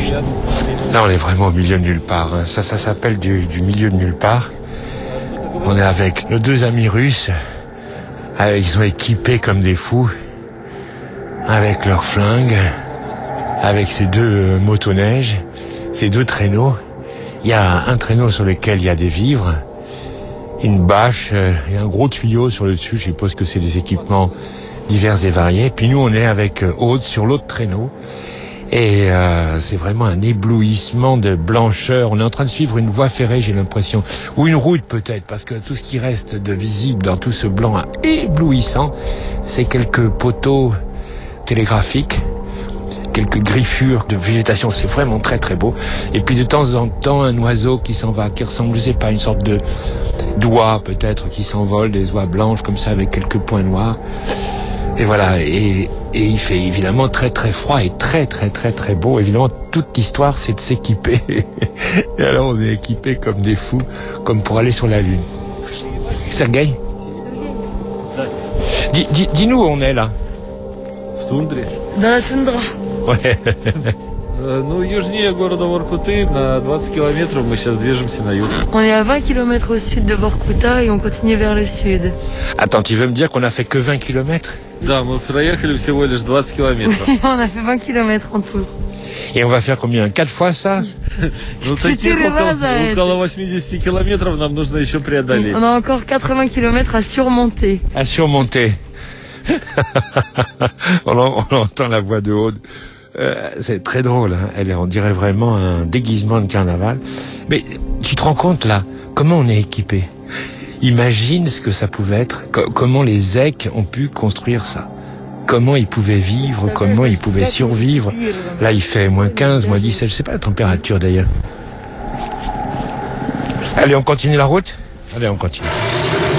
Là, on est vraiment au milieu de nulle part. Hein. Ça s'appelle du milieu de nulle part. On est avec nos deux amis russes. Ils sont équipés comme des fous. Avec leurs flingues. Avec ces deux motoneiges. Ces deux traîneaux. Il y a un traîneau sur lequel il y a des vivres. Une bâche et un gros tuyau sur le dessus. Je suppose que c'est des équipements divers et variés. Puis nous, on est avec Aude sur l'autre traîneau. Et c'est vraiment un éblouissement de blancheur. On est en train de suivre une voie ferrée, j'ai l'impression. Ou une route peut-être, parce que tout ce qui reste de visible dans tout ce blanc éblouissant, c'est quelques poteaux télégraphiques, quelques griffures de végétation. C'est vraiment très très beau. Et puis de temps en temps, un oiseau qui s'en va, qui ressemble, je sais pas, une sorte de d'oie peut-être, qui s'envole, des oies blanches comme ça avec quelques points noirs. Et voilà, et il fait évidemment très très froid et très très très très beau. Évidemment, toute l'histoire, c'est de s'équiper. Et alors, on est équipés comme des fous, comme pour aller sur la Lune. Sergueï, dis-nous où on est là. В тундре. Dans la toundra. Ouais. Ну, южнее города Воркуты, на 20 километров мы сейчас движемся на юг. On est à 20 km au sud de Vorkuta et on continue vers le sud. Attends, tu veux me dire qu'on a fait que 20 kilomètres? Да, мы проехали всего лишь 20 километров. On a fait 20 km en tout. Et on va faire combien? 4 fois ça? Ну, таких около 80 километров нам нужно еще преодолеть. On a encore 80 km à surmonter. À surmonter. on entend la voix de Aude. C'est très drôle, hein. On dirait vraiment un déguisement de carnaval. Mais tu te rends compte là, comment on est équipé? Imagine ce que ça pouvait être, comment les Èques ont pu construire ça. Comment ils pouvaient vivre, comment ils pouvaient survivre. Là, il fait moins 15, moins 17, je sais pas la température d'ailleurs. Allez, on continue la route? Allez, on continue.